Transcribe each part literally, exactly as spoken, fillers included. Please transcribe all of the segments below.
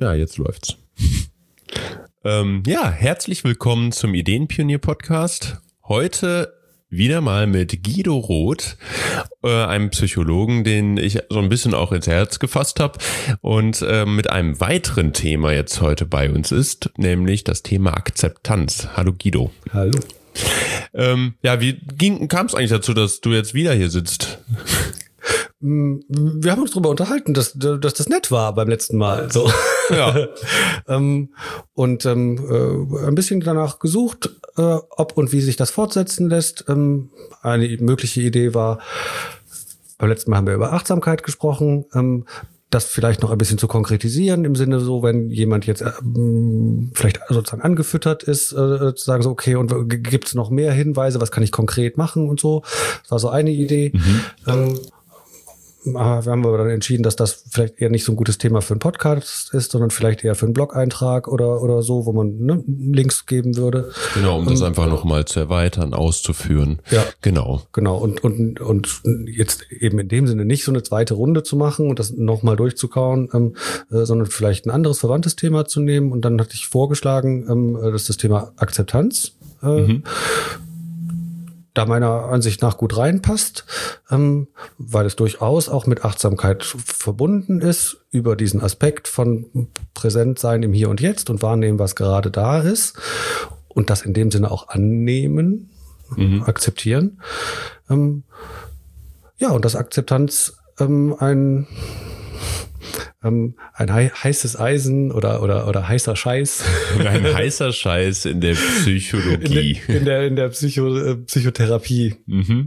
Ja, jetzt läuft's. ähm, ja, herzlich willkommen zum Ideenpionier-Podcast. Heute wieder mal mit Guido Roth, äh, einem Psychologen, den ich so ein bisschen auch ins Herz gefasst habe und äh, mit einem weiteren Thema jetzt heute bei uns ist, nämlich das Thema Akzeptanz. Hallo Guido. Hallo. Ähm, ja, wie kam es eigentlich dazu, dass du jetzt wieder hier sitzt? Wir haben uns darüber unterhalten, dass, dass das nett war beim letzten Mal. So. Ja. ähm, und ähm, äh, ein bisschen danach gesucht, äh, ob und wie sich das fortsetzen lässt. Ähm, eine mögliche Idee war, beim letzten Mal haben wir über Achtsamkeit gesprochen, ähm, das vielleicht noch ein bisschen zu konkretisieren, im Sinne so, wenn jemand jetzt ähm, vielleicht sozusagen angefüttert ist, äh, zu sagen so, okay, und gibt es noch mehr Hinweise, was kann ich konkret machen und so. Das war so eine Idee. Mhm. Ähm, Wir haben aber dann entschieden, dass das vielleicht eher nicht so ein gutes Thema für einen Podcast ist, sondern vielleicht eher für einen Blog-Eintrag oder oder so, wo man ne, Links geben würde. Genau, um das um, einfach nochmal zu erweitern, auszuführen. Ja, genau. Genau, und und und jetzt eben in dem Sinne nicht so eine zweite Runde zu machen und das nochmal durchzukauen, ähm, äh, sondern vielleicht ein anderes verwandtes Thema zu nehmen. Und dann hatte ich vorgeschlagen, ähm, das ist das Thema Akzeptanz. Äh, mhm. Da meiner Ansicht nach gut reinpasst, ähm, weil es durchaus auch mit Achtsamkeit verbunden ist, über diesen Aspekt von Präsentsein im Hier und Jetzt und wahrnehmen, was gerade da ist und das in dem Sinne auch annehmen, mhm. akzeptieren. Ähm, ja, und dass Akzeptanz ähm, ein Ähm, ein hei- heißes Eisen oder oder oder heißer Scheiß. Ein heißer Scheiß in der Psychologie. In, de, in der in der Psycho, äh, Psychotherapie. Mhm.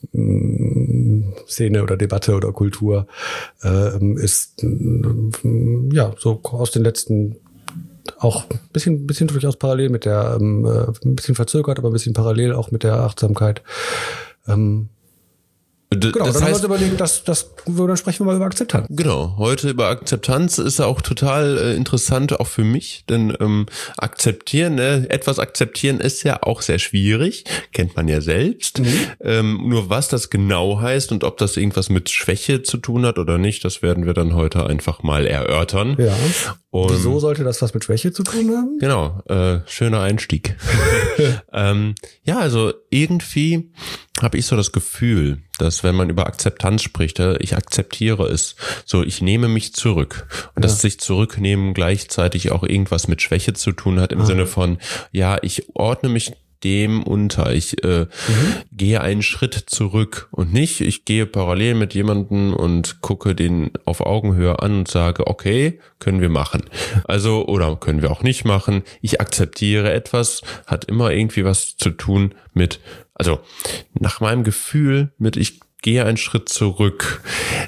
Szene oder Debatte oder Kultur äh, ist äh, ja so aus den letzten auch ein bisschen bisschen durchaus parallel mit der ähm, ein bisschen verzögert, aber ein bisschen parallel auch mit der Achtsamkeit. Ähm, D- genau, das dann heißt, haben wir uns überlegt, dass, dass, dann sprechen wir mal über Akzeptanz. Genau, heute über Akzeptanz ist auch total äh, interessant, auch für mich, denn ähm, akzeptieren, ne, etwas akzeptieren ist ja auch sehr schwierig, kennt man ja selbst. Mhm. Ähm, nur was das genau heißt und ob das irgendwas mit Schwäche zu tun hat oder nicht, das werden wir dann heute einfach mal erörtern. Ja. Und wieso sollte das was mit Schwäche zu tun haben? Genau, äh, schöner Einstieg. ähm, ja, also irgendwie habe ich so das Gefühl, dass wenn man über Akzeptanz spricht, ich akzeptiere es, so ich nehme mich zurück. Und ja. dass sich zurücknehmen gleichzeitig auch irgendwas mit Schwäche zu tun hat, im ah. Sinne von, ja, ich ordne mich dem unter. Ich äh, mhm. gehe einen Schritt zurück und nicht, ich gehe parallel mit jemandem und gucke den auf Augenhöhe an und sage, okay, können wir machen. Also, oder können wir auch nicht machen. Ich akzeptiere etwas, hat immer irgendwie was zu tun mit, also nach meinem Gefühl mit, ich gehe einen Schritt zurück.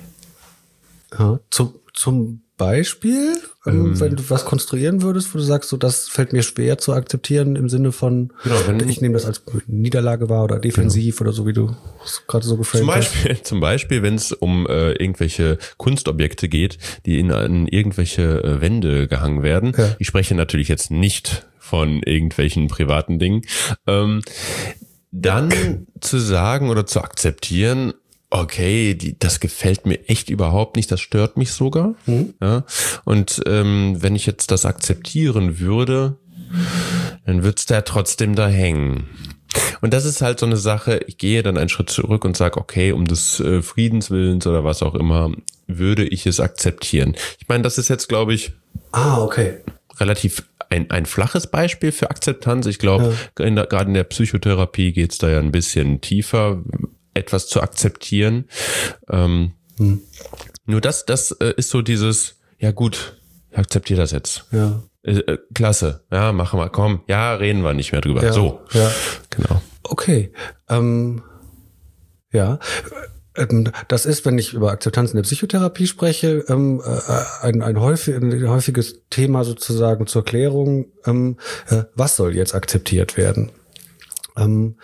Ja, zum, zum Beispiel, ähm, wenn du was konstruieren würdest, wo du sagst, so das fällt mir schwer zu akzeptieren im Sinne von, genau, wenn ich nehme das als Niederlage wahr oder defensiv genau. oder so, wie du es gerade so gefällt zum Beispiel, hast. Zum Beispiel, wenn es um äh, irgendwelche Kunstobjekte geht, die in, in irgendwelche äh, Wände gehangen werden. Ja. Ich spreche natürlich jetzt nicht von irgendwelchen privaten Dingen. Ähm, dann ja. zu sagen oder zu akzeptieren, okay, die, das gefällt mir echt überhaupt nicht, das stört mich sogar. Mhm. Ja, und ähm, wenn ich jetzt das akzeptieren würde, dann wird's da trotzdem da hängen. Und das ist halt so eine Sache, ich gehe dann einen Schritt zurück und sage, okay, um des äh, Friedenswillens oder was auch immer, würde ich es akzeptieren. Ich meine, das ist jetzt, glaube ich, ah, okay. relativ ein, ein flaches Beispiel für Akzeptanz. Ich glaube, ja. in gerade in der Psychotherapie geht's da ja ein bisschen tiefer, etwas zu akzeptieren. Ähm, hm. Nur das, das äh, ist so dieses, ja gut, ich akzeptiere das jetzt. Ja. Äh, äh, klasse, ja, machen wir, komm, ja, reden wir nicht mehr drüber. Ja. So, ja. Genau. Okay, ähm, ja, ähm, das ist, wenn ich über Akzeptanz in der Psychotherapie spreche, ähm, äh, ein, ein, häufig, ein häufiges Thema sozusagen zur Klärung, ähm, äh, was soll jetzt akzeptiert werden? Ähm,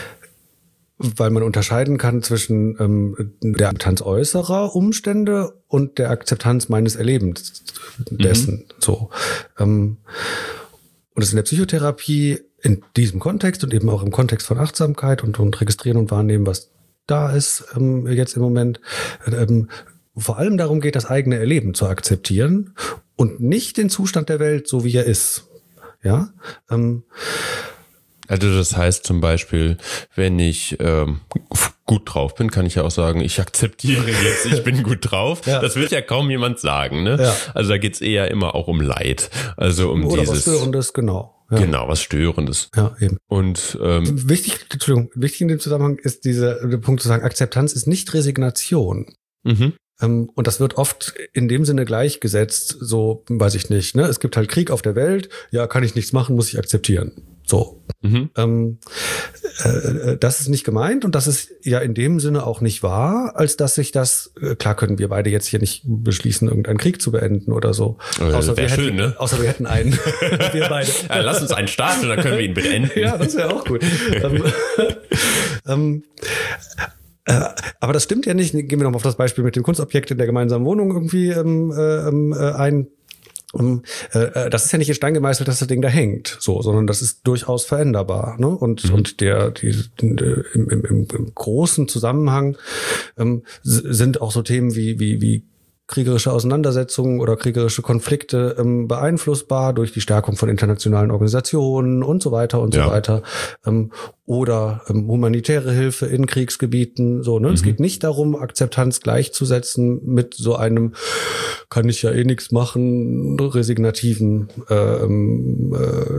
weil man unterscheiden kann zwischen ähm, der Akzeptanz äußerer Umstände und der Akzeptanz meines Erlebens dessen. Mhm. So. Ähm, und das in der Psychotherapie in diesem Kontext und eben auch im Kontext von Achtsamkeit und, und Registrieren und Wahrnehmen, was da ist ähm, jetzt im Moment, ähm, vor allem darum geht, das eigene Erleben zu akzeptieren und nicht den Zustand der Welt, so wie er ist. Ja, ähm, also das heißt zum Beispiel, wenn ich ähm, gut drauf bin, kann ich ja auch sagen, ich akzeptiere jetzt, ich bin gut drauf. Ja. Das wird ja kaum jemand sagen, ne? Ja. Also da geht's eher immer auch um Leid. Also um oder dieses. was Störendes, genau. Ja. Genau, was Störendes. Ja, eben. Und ähm, Wichtig, Entschuldigung, wichtig in dem Zusammenhang ist dieser der Punkt zu sagen, Akzeptanz ist nicht Resignation. mhm. Ähm, und das wird oft in dem Sinne gleichgesetzt, so, weiß ich nicht, ne? Es gibt halt Krieg auf der Welt, ja, kann ich nichts machen, muss ich akzeptieren. So. Mhm. Ähm, äh, das ist nicht gemeint und das ist ja in dem Sinne auch nicht wahr, als dass sich das, äh, klar können wir beide jetzt hier nicht beschließen, irgendeinen Krieg zu beenden oder so. Äh, außer, wir schön, hätten, ne? außer wir hätten einen. Wir beide. Ja, lass uns einen starten und dann können wir ihn beenden. Ja, das wäre auch gut. ähm, ähm, äh, aber das stimmt ja nicht. Gehen wir nochmal auf das Beispiel mit dem Kunstobjekt in der gemeinsamen Wohnung irgendwie ähm, äh, ein. Um, äh, das ist ja nicht in Stein gemeißelt, dass das Ding da hängt, so, sondern das ist durchaus veränderbar, ne? Und mhm. und der die, die im, im, im großen Zusammenhang ähm, sind auch so Themen wie wie wie kriegerische Auseinandersetzungen oder kriegerische Konflikte ähm, beeinflussbar durch die Stärkung von internationalen Organisationen und so weiter und ja. so weiter. Ähm, oder ähm, humanitäre Hilfe in Kriegsgebieten. So, ne? Mhm. Es geht nicht darum, Akzeptanz gleichzusetzen mit so einem kann ich ja eh nichts machen, resignativen ähm,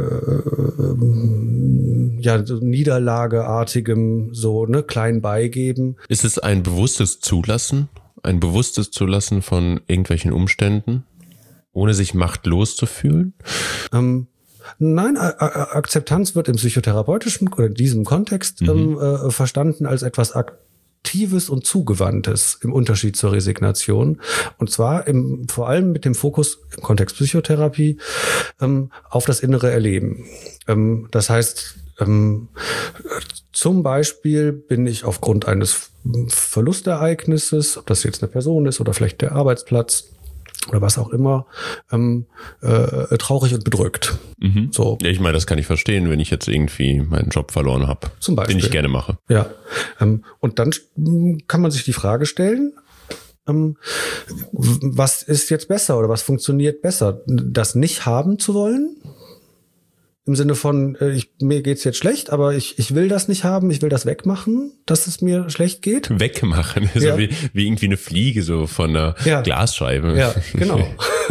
äh, ja, so niederlageartigem, so, ne, klein beigeben. Ist es ein bewusstes Zulassen? Ein bewusstes Zulassen von irgendwelchen Umständen, ohne sich machtlos zu fühlen? Ähm, nein, A- A- Akzeptanz wird im psychotherapeutischen oder in diesem Kontext mhm. ähm, äh, verstanden als etwas Aktives und Zugewandtes im Unterschied zur Resignation. Und zwar im, vor allem mit dem Fokus im Kontext Psychotherapie ähm, auf das innere Erleben. Ähm, das heißt, Ähm, zum Beispiel bin ich aufgrund eines Verlustereignisses, ob das jetzt eine Person ist oder vielleicht der Arbeitsplatz oder was auch immer, ähm, äh, traurig und bedrückt. Mhm. So. Ja, ich meine, das kann ich verstehen, wenn ich jetzt irgendwie meinen Job verloren habe, Zum Beispiel. den ich gerne mache. Ja. Ähm, und dann kann man sich die Frage stellen, ähm, was ist jetzt besser oder was funktioniert besser? Das nicht haben zu wollen? Im Sinne von, äh, ich, mir geht's jetzt schlecht, aber ich, ich will das nicht haben, ich will das wegmachen, dass es mir schlecht geht. Wegmachen, so ja. wie, wie irgendwie eine Fliege so von einer ja. Glasscheibe. Ja, genau.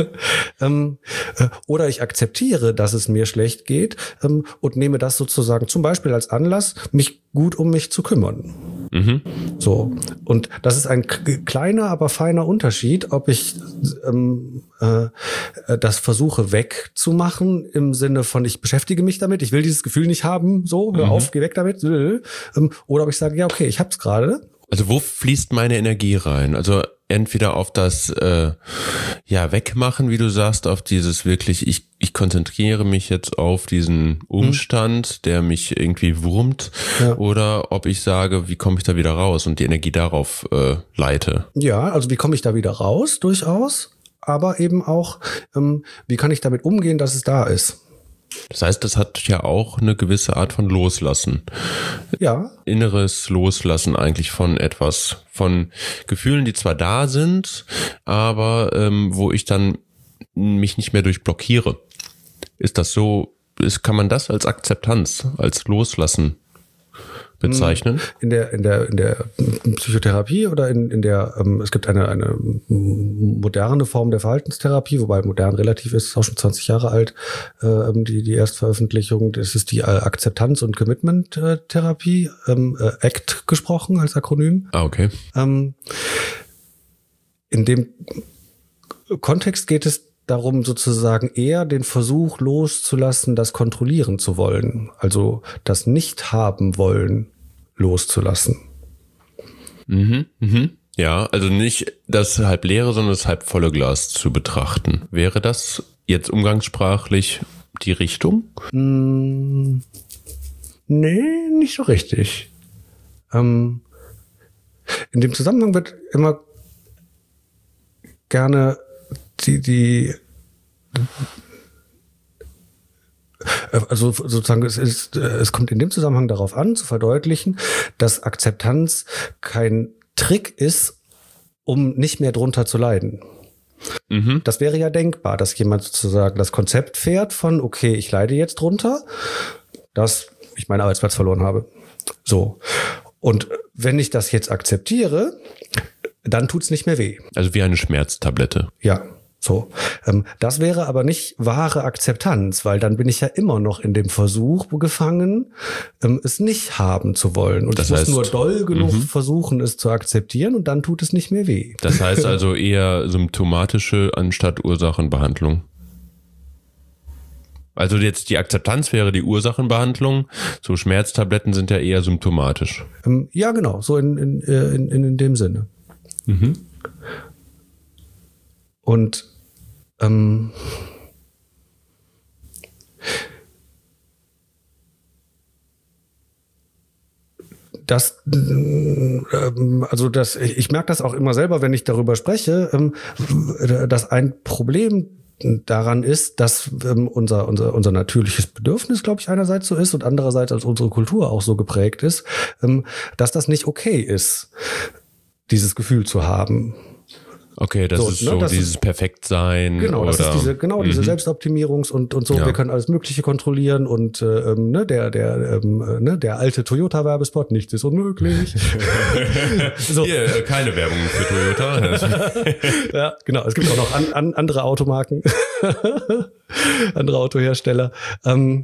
ähm, äh, oder ich akzeptiere, dass es mir schlecht geht ähm, und nehme das sozusagen zum Beispiel als Anlass, mich gut um mich zu kümmern. Mhm. So. Und das ist ein k- kleiner, aber feiner Unterschied, ob ich ähm, äh, das versuche wegzumachen im Sinne von, ich beschäftige mich damit, ich will dieses Gefühl nicht haben, so, hör mhm. auf, geh weg damit, ähm, oder ob ich sage, ja, okay, ich hab's gerade. Also wo fließt meine Energie rein? Also entweder auf das äh, ja Wegmachen, wie du sagst, auf dieses wirklich, ich ich konzentriere mich jetzt auf diesen Umstand, hm. der mich irgendwie wurmt, ja. oder ob ich sage, wie komme ich da wieder raus und die Energie darauf äh, leite. Ja, also wie komme ich da wieder raus, durchaus, aber eben auch, ähm, wie kann ich damit umgehen, dass es da ist. Das heißt, das hat ja auch eine gewisse Art von Loslassen. Ja. Inneres Loslassen eigentlich von etwas, von Gefühlen, die zwar da sind, aber ähm, wo ich dann mich nicht mehr durchblockiere. Ist das so, ist, kann man das als Akzeptanz, als Loslassen bezeichnen? In der, in der, in der Psychotherapie oder in, in der, ähm, es gibt eine, eine moderne Form der Verhaltenstherapie, wobei modern relativ ist, ist auch schon zwanzig Jahre alt, äh, die, die Erstveröffentlichung, das ist die äh, Akzeptanz- und Commitment-Therapie, ähm, äh, A C T gesprochen als Akronym. Ah, okay. Ähm, in dem Kontext geht es darum, sozusagen eher den Versuch loszulassen, das kontrollieren zu wollen. Also das Nicht-Haben-Wollen loszulassen. Mhm, mhm. Ja, also nicht das halb leere, sondern das halb volle Glas zu betrachten. Wäre das jetzt umgangssprachlich die Richtung? Mm, nee, nicht so richtig. Ähm, in dem Zusammenhang wird immer gerne die, die, also sozusagen, es ist, es kommt in dem Zusammenhang darauf an, zu verdeutlichen, dass Akzeptanz kein Trick ist, um nicht mehr drunter zu leiden. Mhm. Das wäre ja denkbar, dass jemand sozusagen das Konzept fährt von, okay, ich leide jetzt drunter, dass ich meinen Arbeitsplatz verloren habe. So. Und wenn ich das jetzt akzeptiere, dann tut's nicht mehr weh. Also wie eine Schmerztablette. Ja. So, ähm, das wäre aber nicht wahre Akzeptanz, weil dann bin ich ja immer noch in dem Versuch gefangen, ähm, es nicht haben zu wollen. Und das ich muss heißt, nur doll genug m- versuchen, es zu akzeptieren und dann tut es nicht mehr weh. Das heißt also eher symptomatische anstatt Ursachenbehandlung. Also jetzt die Akzeptanz wäre die Ursachenbehandlung, so Schmerztabletten sind ja eher symptomatisch. Ähm, ja, genau, so in, in, in, in, in dem Sinne. Mhm. Und ähm, das, ähm, also das, ich merke das auch immer selber, wenn ich darüber spreche, ähm, dass ein Problem daran ist, dass ähm, unser, unser, unser natürliches Bedürfnis, glaube ich, einerseits so ist und andererseits als unsere Kultur auch so geprägt ist, ähm, dass das nicht okay ist, dieses Gefühl zu haben. Okay, das so, ist ne, so das dieses ist, Perfektsein. Genau, oder, das ist diese, genau, diese mhm. Selbstoptimierungs- und, und so. Ja. Wir können alles Mögliche kontrollieren und äh, ne, der, der, ähm, ne, der alte Toyota-Werbespot, nichts ist unmöglich. So. Hier, äh, keine Werbung für Toyota. Ja, genau. Es gibt auch noch an, an, andere Automarken, andere Autohersteller. Ähm,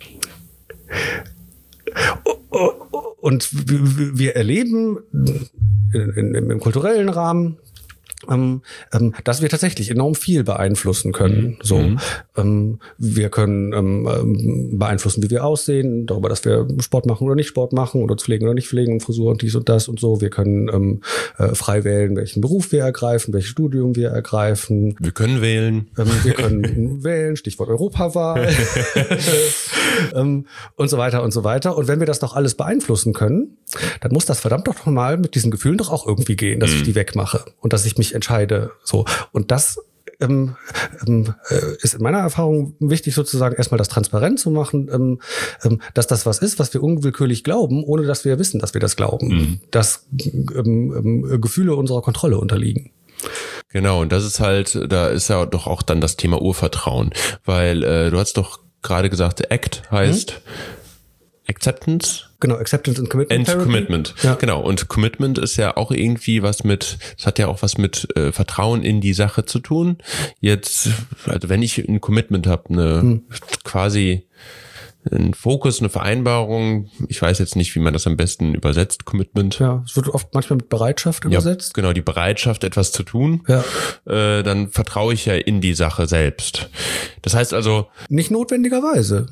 und wir erleben in, in, im kulturellen Rahmen, Ähm, ähm, dass wir tatsächlich enorm viel beeinflussen können. Mhm. So, ähm, wir können ähm, beeinflussen, wie wir aussehen, darüber, dass wir Sport machen oder nicht Sport machen oder uns pflegen oder nicht pflegen, Frisur und dies und das und so. Wir können ähm, äh, frei wählen, welchen Beruf wir ergreifen, welches Studium wir ergreifen. Wir können wählen. Ähm, wir können wählen, Stichwort Europawahl ähm, und so weiter und so weiter. Und wenn wir das doch alles beeinflussen können, dann muss das verdammt doch mal mit diesen Gefühlen doch auch irgendwie gehen, dass mhm. ich die wegmache und dass ich mich entscheide. So. Und das ähm, ähm, ist in meiner Erfahrung wichtig, sozusagen erstmal das transparent zu machen, ähm, ähm, dass das was ist, was wir unwillkürlich glauben, ohne dass wir wissen, dass wir das glauben. Mhm. Dass ähm, ähm, Gefühle unserer Kontrolle unterliegen. Genau, und das ist halt, da ist ja doch auch dann das Thema Urvertrauen. Weil äh, du hast doch gerade gesagt, ACT heißt mhm. Acceptance? Genau, Acceptance and Commitment. And Commitment, ja. Genau. Und Commitment ist ja auch irgendwie was mit, das hat ja auch was mit äh, Vertrauen in die Sache zu tun. Jetzt, also wenn ich ein Commitment habe, eine hm. quasi ein Fokus, eine Vereinbarung, ich weiß jetzt nicht, wie man das am besten übersetzt, Commitment. Ja, es wird oft manchmal mit Bereitschaft übersetzt. Ja, genau, die Bereitschaft, etwas zu tun. Ja. Äh, dann vertraue ich ja in die Sache selbst. Das heißt also... Nicht notwendigerweise.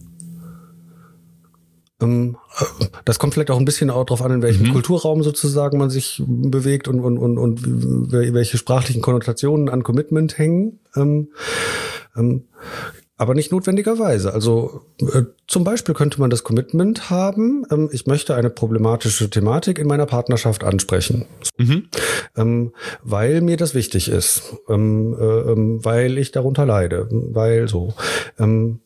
Das kommt vielleicht auch ein bisschen auch darauf an, in welchem mhm. Kulturraum sozusagen man sich bewegt und, und, und, und welche sprachlichen Konnotationen an Commitment hängen. Ähm, ähm, aber nicht notwendigerweise. Also äh, zum Beispiel könnte man das Commitment haben, ähm, ich möchte eine problematische Thematik in meiner Partnerschaft ansprechen, mhm. ähm, weil mir das wichtig ist, ähm, äh, weil ich darunter leide, weil so. Ähm,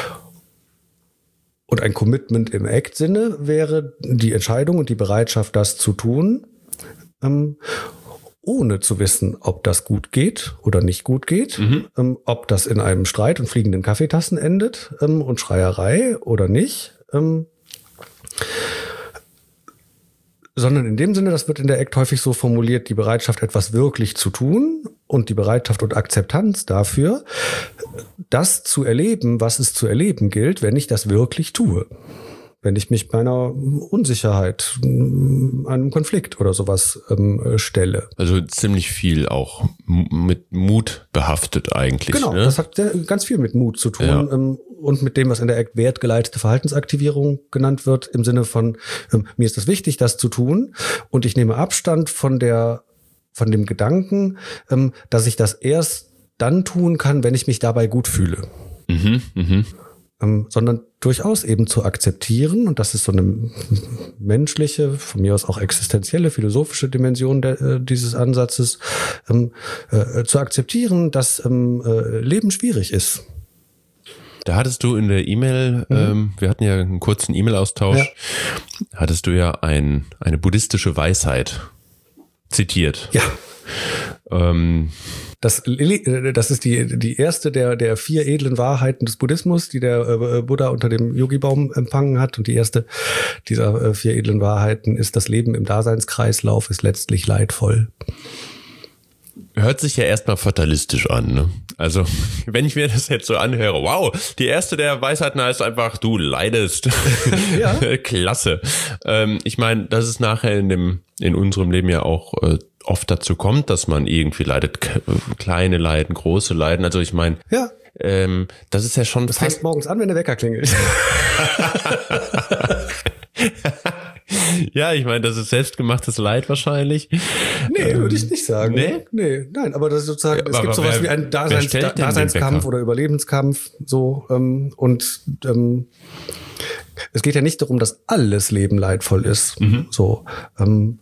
Und ein Commitment im Act-Sinne wäre die Entscheidung und die Bereitschaft, das zu tun, ähm, ohne zu wissen, ob das gut geht oder nicht gut geht, mhm. ähm, ob das in einem Streit und fliegenden Kaffeetassen endet ähm, und Schreierei oder nicht. Ähm, sondern in dem Sinne, das wird in der Act häufig so formuliert, die Bereitschaft, etwas wirklich zu tun und die Bereitschaft und Akzeptanz dafür, das zu erleben, was es zu erleben gilt, wenn ich das wirklich tue. Wenn ich mich meiner Unsicherheit, einem Konflikt oder sowas ähm, stelle. Also ziemlich viel auch mit Mut behaftet eigentlich. Genau, ne? Das hat ganz viel mit Mut zu tun. Ja. Ähm, und mit dem, was in der Act wertgeleitete Verhaltensaktivierung genannt wird, im Sinne von, ähm, mir ist das wichtig, das zu tun und ich nehme Abstand von der, von dem Gedanken, ähm, dass ich das erst dann tun kann, wenn ich mich dabei gut fühle. Mhm, mhm. Ähm, sondern durchaus eben zu akzeptieren, und das ist so eine menschliche, von mir aus auch existenzielle, philosophische Dimension der, äh, dieses Ansatzes, ähm, äh, zu akzeptieren, dass ähm, äh, Leben schwierig ist. Da hattest du in der E-Mail, mhm. ähm, wir hatten ja einen kurzen E-Mail-Austausch, ja. hattest du ja ein, eine buddhistische Weisheit zitiert. Ja. Ähm, Das, das ist die, die erste der, der vier edlen Wahrheiten des Buddhismus, die der äh, Buddha unter dem Yogi-Baum empfangen hat. Und die erste dieser äh, vier edlen Wahrheiten ist, das Leben im Daseinskreislauf ist letztlich leidvoll. Hört sich ja erstmal fatalistisch an, ne? Also, wenn ich mir das jetzt so anhöre, wow, die erste der Weisheiten heißt einfach, du leidest. Ja. Klasse. Ähm, ich meine, dass es nachher in dem, in unserem Leben ja auch äh, oft dazu kommt, dass man irgendwie leidet, k- kleine Leiden, große Leiden. Also ich meine, ja. ähm, das ist ja schon das fängt morgens an, wenn der Wecker klingelt. Ja, ich meine, das ist selbstgemachtes Leid wahrscheinlich. Nee, ähm, würde ich nicht sagen. Nee? Nee, nein, aber das ist sozusagen, ja, es gibt sowas wer, wie einen Daseins, da, Daseinskampf oder Überlebenskampf, so, ähm, und, ähm, es geht ja nicht darum, dass alles Leben leidvoll ist, mhm. so, ähm,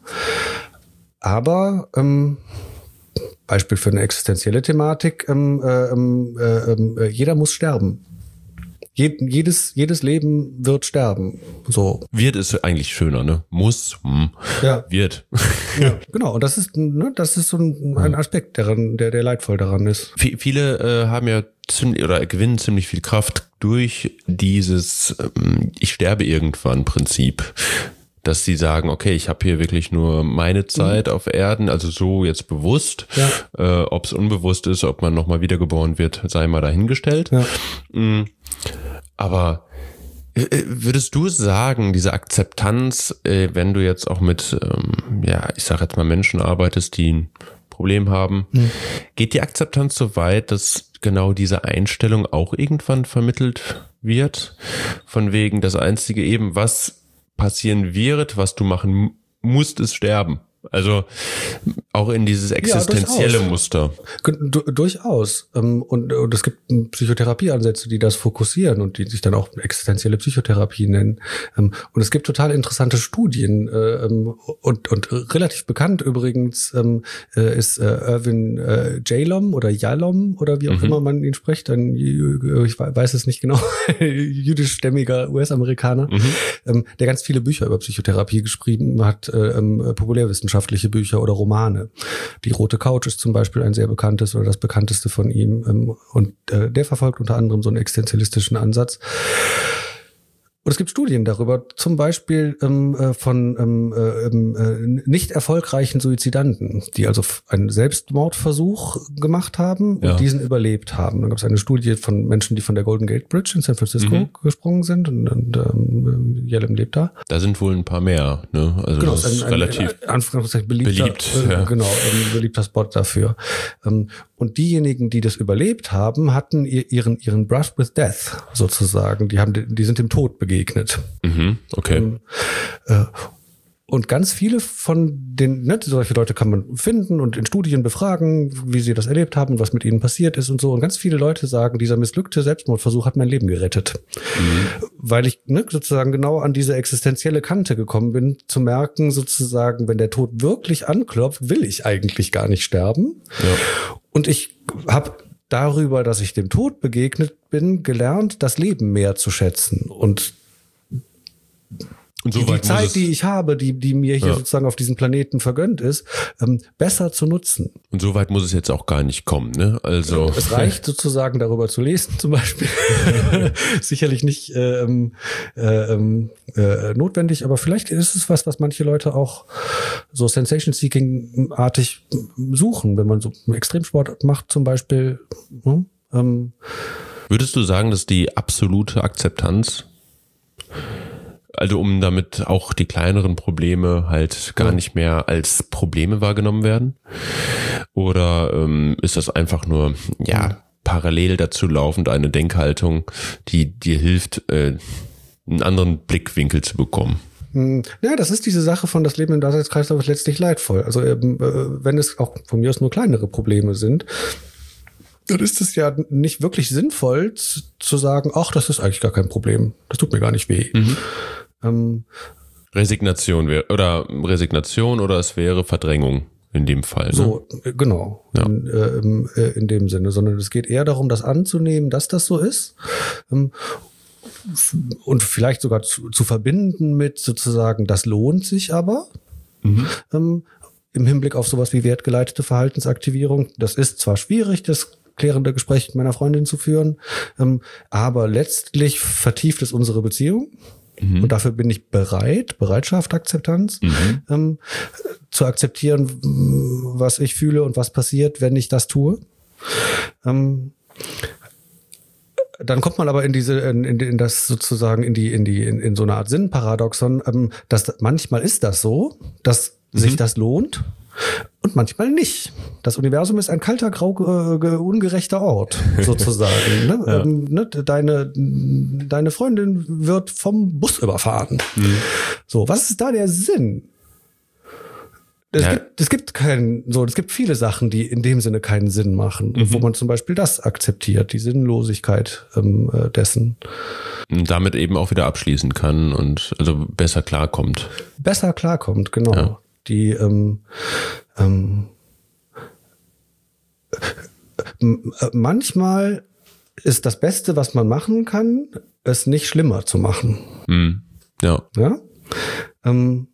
aber, ähm, Beispiel für eine existenzielle Thematik, ähm, äh, äh, äh, jeder muss sterben. Jedes, jedes Leben wird sterben. So. Wird ist eigentlich schöner, ne? Muss, hm. Ja. Wird. Ja, genau. Und das ist, ne, das ist so ein, ein Aspekt, daran, der, der leidvoll daran ist. V- viele äh, haben ja ziemlich, oder gewinnen ziemlich viel Kraft durch dieses ähm, Ich sterbe irgendwann Prinzip. Dass sie sagen, okay, ich habe hier wirklich nur meine Zeit mhm. auf Erden, also so jetzt bewusst. Ja. Äh, ob es unbewusst ist, ob man nochmal wiedergeboren wird, sei mal dahingestellt. Ja. Mhm. Aber würdest du sagen, diese Akzeptanz, äh, wenn du jetzt auch mit, ähm, ja, ich sag jetzt mal Menschen arbeitest, die ein Problem haben, mhm. geht die Akzeptanz so weit, dass genau diese Einstellung auch irgendwann vermittelt wird? Von wegen das Einzige eben, was passieren wird, was du machen musst, ist sterben. Also auch in dieses existenzielle ja, Muster. Du, durchaus. Und, und es gibt Psychotherapieansätze, die das fokussieren und die sich dann auch existenzielle Psychotherapie nennen. Und es gibt total interessante Studien. Und, und relativ bekannt übrigens ist Irvin Jalom oder Yalom oder wie auch mhm. immer man ihn spricht. Ein, ich weiß es nicht genau, jüdischstämmiger U S-Amerikaner, mhm. der ganz viele Bücher über Psychotherapie geschrieben hat, populärwissenschaftliche Bücher oder Romane. Die Rote Couch ist zum Beispiel ein sehr bekanntes oder das bekannteste von ihm. Und der verfolgt unter anderem so einen existenzialistischen Ansatz. Und es gibt Studien darüber, zum Beispiel ähm, von ähm, äh, nicht erfolgreichen Suizidanten, die also einen Selbstmordversuch gemacht haben und ja. diesen überlebt haben. Dann gab es eine Studie von Menschen, die von der Golden Gate Bridge in San Francisco mhm. gesprungen sind und, und ähm, Yalom lebt da. Da sind wohl ein paar mehr, ne? Also genau, das ist ein, relativ ein, ein, ein beliebter, beliebt. Äh, ja. Genau, ein beliebter Spot dafür. Ähm, und diejenigen, die das überlebt haben, hatten ihren ihren Brush with Death sozusagen. Die haben, die sind dem Tod begegnet. Begegnet. Mhm, okay. Und, äh, und ganz viele von den, ne, solche Leute kann man finden und in Studien befragen, wie sie das erlebt haben und was mit ihnen passiert ist und so. Und ganz viele Leute sagen, dieser missglückte Selbstmordversuch hat mein Leben gerettet. Mhm. Weil ich ne, sozusagen genau an diese existenzielle Kante gekommen bin, zu merken sozusagen, wenn der Tod wirklich anklopft, will ich eigentlich gar nicht sterben. Ja. Und ich habe darüber, dass ich dem Tod begegnet bin, gelernt, das Leben mehr zu schätzen und Und so die, die Zeit, die ich habe, die, die mir hier ja. sozusagen auf diesem Planeten vergönnt ist, ähm, besser zu nutzen. Und so weit muss es jetzt auch gar nicht kommen, ne? Also. Es reicht sozusagen darüber zu lesen, zum Beispiel. Sicherlich nicht ähm, äh, äh, notwendig, aber vielleicht ist es was, was manche Leute auch so Sensation-Seeking-artig suchen, wenn man so Extremsport macht zum Beispiel. Hm? Ähm, Würdest du sagen, dass die absolute Akzeptanz, also um damit auch die kleineren Probleme halt gar nicht mehr als Probleme wahrgenommen werden? Oder ähm, ist das einfach nur, ja, parallel dazu laufend eine Denkhaltung, die dir hilft, äh, einen anderen Blickwinkel zu bekommen? Ja, das ist diese Sache von das Leben im Daseinskreislauf ist letztlich leidvoll. Also ähm, äh, wenn es auch von mir aus nur kleinere Probleme sind, dann ist es ja nicht wirklich sinnvoll zu sagen, ach, das ist eigentlich gar kein Problem. Das tut mir gar nicht weh. Mhm. Ähm, Resignation wäre, oder Resignation oder es wäre Verdrängung in dem Fall. Ne? So, genau. Ja. In, äh, in dem Sinne. Sondern es geht eher darum, das anzunehmen, dass das so ist. Ähm, und vielleicht sogar zu, zu verbinden mit sozusagen, das lohnt sich aber. Mhm. Ähm, im Hinblick auf sowas wie wertgeleitete Verhaltensaktivierung. Das ist zwar schwierig, das klärende Gespräch mit meiner Freundin zu führen, ähm, aber letztlich vertieft es unsere Beziehung. Mhm. Und dafür bin ich bereit, Bereitschaft, Akzeptanz, mhm. ähm, zu akzeptieren, was ich fühle und was passiert, wenn ich das tue. Ähm, Dann kommt man aber in diese, in, in, in das sozusagen in die, in die, in, in so eine Art Sinnparadoxon, ähm, dass manchmal ist das so, dass mhm. sich das lohnt und manchmal nicht. Das Universum ist ein kalter, grau, äh, ungerechter Ort, sozusagen. Ne? Ja. Ähm, ne? Deine, deine Freundin wird vom Bus überfahren. Mhm. So, was ist da der Sinn? Es, ja. gibt, es gibt keinen, so, es gibt viele Sachen, die in dem Sinne keinen Sinn machen, mhm. wo man zum Beispiel das akzeptiert, die Sinnlosigkeit ähm, dessen. Und damit eben auch wieder abschließen kann und also besser klarkommt. Besser klarkommt, genau. Ja. Die ähm, ähm, manchmal ist das Beste, was man machen kann, es nicht schlimmer zu machen. Mhm. Ja. Ja. Ähm,